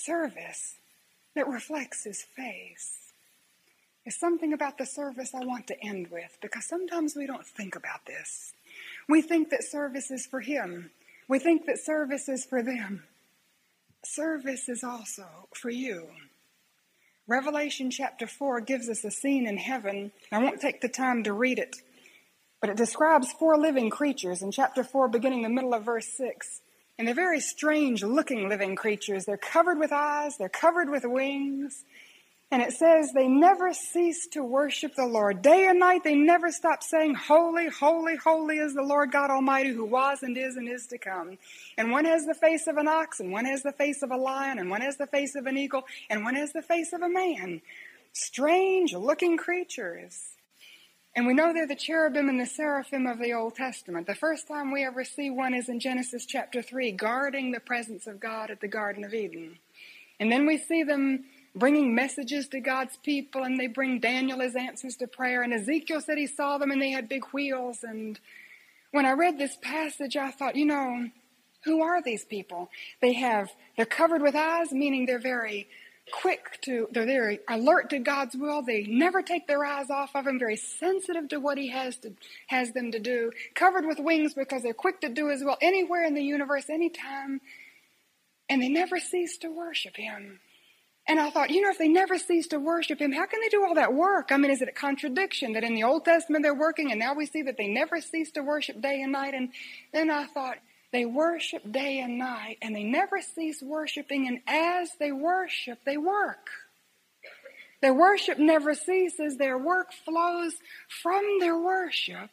service that reflects his face. There's something about the service I want to end with, because sometimes we don't think about this. We think that service is for him. We think that service is for them. Service is also for you. Revelation chapter 4 gives us a scene in heaven. I won't take the time to read it, but it describes 4 living creatures in chapter 4, beginning the middle of verse 6. And they're very strange-looking living creatures. They're covered with eyes. They're covered with wings. And it says they never cease to worship the Lord. Day and night, they never stop saying, "Holy, holy, holy is the Lord God Almighty, who was and is to come." And one has the face of an ox, and one has the face of a lion, and one has the face of an eagle, and one has the face of a man. Strange-looking creatures. And we know they're the cherubim and the seraphim of the Old Testament. The first time we ever see one is in Genesis chapter 3, guarding the presence of God at the Garden of Eden. And then we see them bringing messages to God's people, and they bring Daniel his answers to prayer. And Ezekiel said he saw them, and they had big wheels. And when I read this passage, I thought, who are these people? They're covered with eyes, meaning they're very they're very alert to God's will. They never take their eyes off of him, very sensitive to what he has them to do. Covered with wings because they're quick to do his will anywhere in the universe, anytime. And they never cease to worship him. And I thought, if they never cease to worship him, how can they do all that work? Is it a contradiction that in the Old Testament they're working, and now we see that they never cease to worship day and night? And then I thought, they worship day and night, and they never cease worshiping, and as they worship, they work. Their worship never ceases. Their work flows from their worship.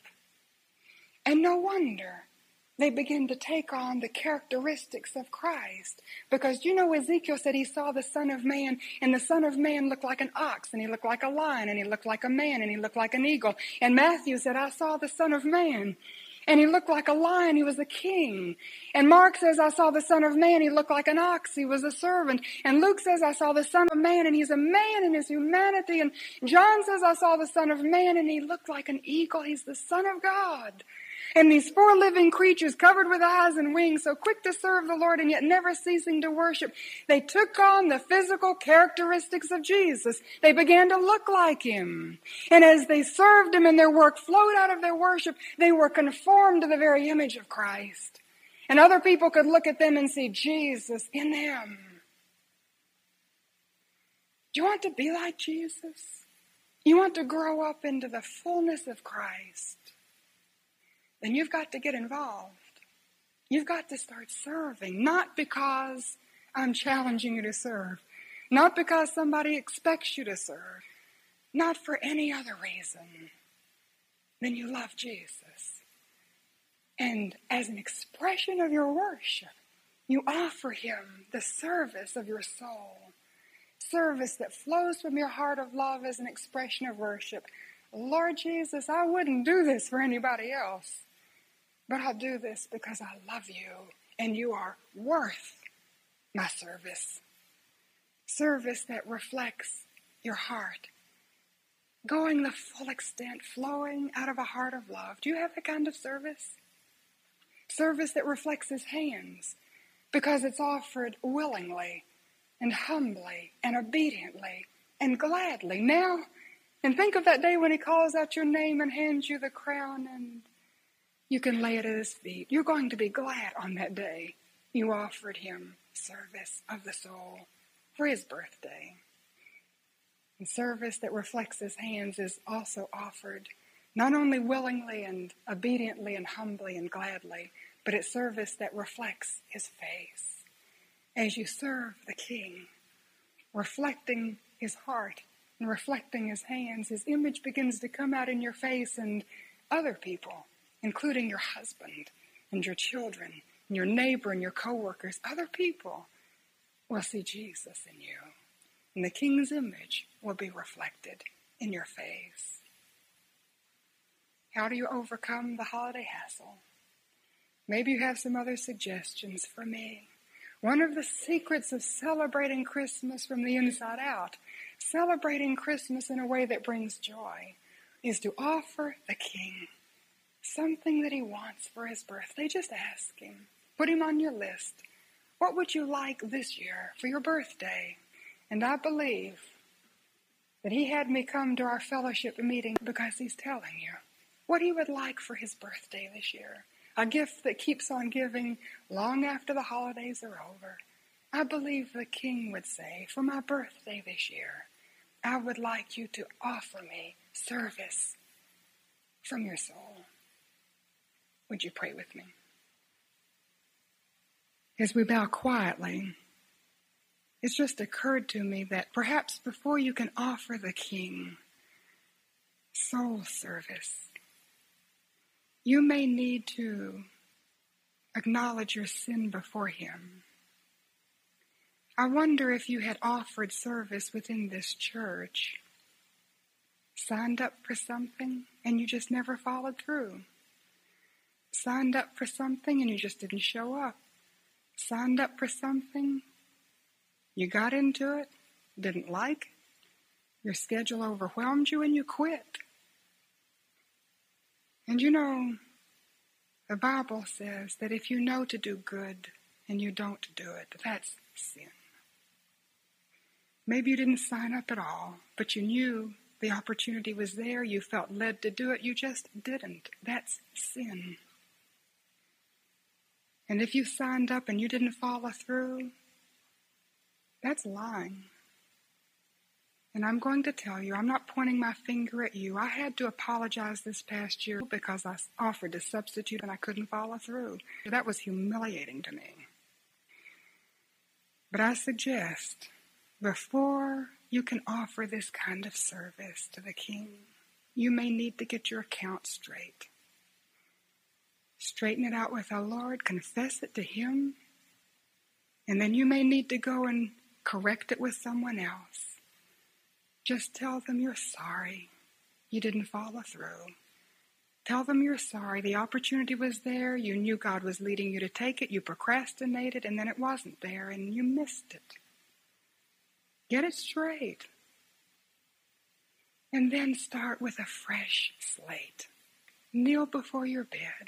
And no wonder they begin to take on the characteristics of Christ. Because Ezekiel said he saw the Son of Man, and the Son of Man looked like an ox, and he looked like a lion, and he looked like a man, and he looked like an eagle. And Matthew said, I saw the Son of Man, and he looked like a lion, he was a king. And Mark says, I saw the Son of Man, he looked like an ox, he was a servant. And Luke says, I saw the Son of Man, and he's a man in his humanity. And John says, I saw the Son of Man, and he looked like an eagle, he's the Son of God. And these 4 living creatures covered with eyes and wings, so quick to serve the Lord and yet never ceasing to worship, they took on the physical characteristics of Jesus. They began to look like him. And as they served him and their work flowed out of their worship, they were conformed to the very image of Christ. And other people could look at them and see Jesus in them. Do you want to be like Jesus? You want to grow up into the fullness of Christ? Then you've got to get involved. You've got to start serving, not because I'm challenging you to serve, not because somebody expects you to serve, not for any other reason than you love Jesus. And as an expression of your worship, you offer him the service of your soul, service that flows from your heart of love as an expression of worship. Lord Jesus, I wouldn't do this for anybody else, but I'll do this because I love you and you are worth my service. Service that reflects your heart, going the full extent, flowing out of a heart of love. Do you have that kind of service? Service that reflects his hands because it's offered willingly and humbly and obediently and gladly. Now, and think of that day when he calls out your name and hands you the crown and you can lay it at his feet. You're going to be glad on that day you offered him service of the soul for his birthday. And service that reflects his hands is also offered not only willingly and obediently and humbly and gladly, but it's service that reflects his face. As you serve the King, reflecting his heart and reflecting his hands, his image begins to come out in your face, and other people, including your husband and your children and your neighbor and your coworkers, other people will see Jesus in you. And the King's image will be reflected in your face. How do you overcome the holiday hassle? Maybe you have some other suggestions for me. One of the secrets of celebrating Christmas from the inside out, celebrating Christmas in a way that brings joy, is to offer the King something that he wants for his birthday. Just ask him. Put him on your list. What would you like this year for your birthday? And I believe that he had me come to our fellowship meeting because he's telling you what he would like for his birthday this year. A gift that keeps on giving long after the holidays are over. I believe the King would say, for my birthday this year, I would like you to offer me service from your soul. Would you pray with me? As we bow quietly, it's just occurred to me that perhaps before you can offer the King soul service, you may need to acknowledge your sin before him. I wonder if you had offered service within this church, signed up for something, and you just never followed through. Signed up for something and you just didn't show up. Signed up for something, you got into it, didn't like, your schedule overwhelmed you, and you quit. And you know, the Bible says that if you know to do good and you don't do it, that's sin. Maybe you didn't sign up at all, but you knew the opportunity was there, you felt led to do it, you just didn't. That's sin. And if you signed up and you didn't follow through, that's lying. And I'm going to tell you, I'm not pointing my finger at you. I had to apologize this past year because I offered to substitute and I couldn't follow through. That was humiliating to me. But I suggest, before you can offer this kind of service to the King, you may need to get your account straight. Straighten it out with our Lord, confess it to him, and then you may need to go and correct it with someone else. Just tell them you're sorry you didn't follow through. Tell them you're sorry. The opportunity was there. You knew God was leading you to take it. You procrastinated, and then it wasn't there, and you missed it. Get it straight. And then start with a fresh slate. Kneel before your bed.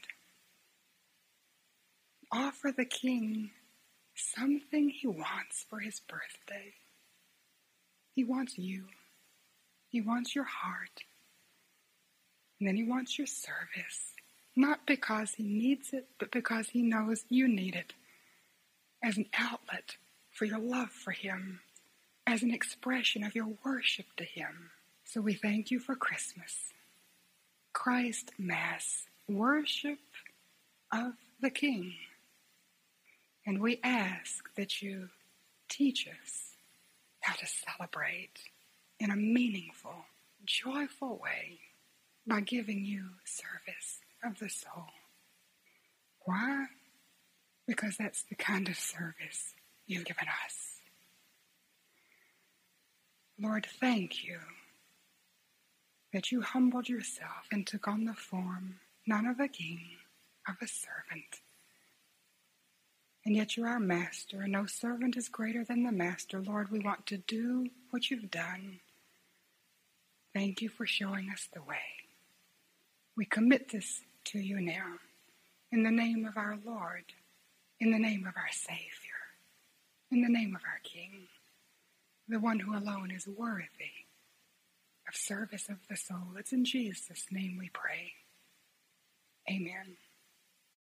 Offer the King something he wants for his birthday. He wants you. He wants your heart. And then he wants your service. Not because he needs it, but because he knows you need it. As an outlet for your love for him. As an expression of your worship to him. So we thank you for Christmas. Christ Mass. Worship of the King. And we ask that you teach us how to celebrate in a meaningful, joyful way by giving you service of the soul. Why? Because that's the kind of service you've given us. Lord, thank you that you humbled yourself and took on the form, not of a king, of a servant. And yet you're our master, and no servant is greater than the master. Lord, we want to do what you've done. Thank you for showing us the way. We commit this to you now, in the name of our Lord, in the name of our Savior, in the name of our King, the one who alone is worthy of service of the soul. It's in Jesus' name we pray. Amen.